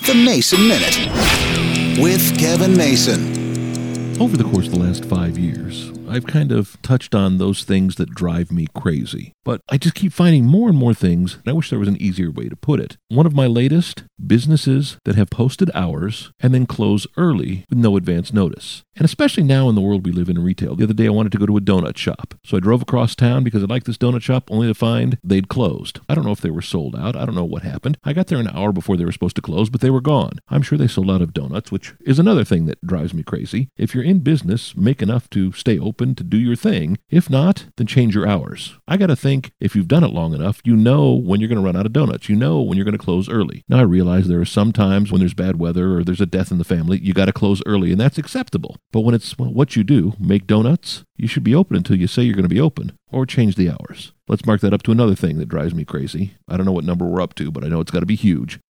The Mason Minute with Kevin Mason. Over the course of the last 5 years, I've kind of touched on those things that drive me crazy. But I just keep finding more and more things, and I wish there was an easier way to put it. One of my latest, businesses that have posted hours and then close early with no advance notice. And especially now in the world we live in retail. The other day I wanted to go to a donut shop. So I drove across town because I liked this donut shop, only to find they'd closed. I don't know if they were sold out. I don't know what happened. I got there an hour before they were supposed to close, but they were gone. I'm sure they sold out of donuts, which is another thing that drives me crazy. If you're in business, make enough to stay open, to do your thing. If not, then change your hours. I got to think if you've done it long enough, you know when you're going to run out of donuts. You know when you're going to close early. Now I realize there are some times when there's bad weather or there's a death in the family, you got to close early, and that's acceptable. But when it's what you do, make donuts, you should be open until you say you're going to be open, or change the hours. Let's mark that up to another thing that drives me crazy. I don't know what number we're up to, but I know it's got to be huge.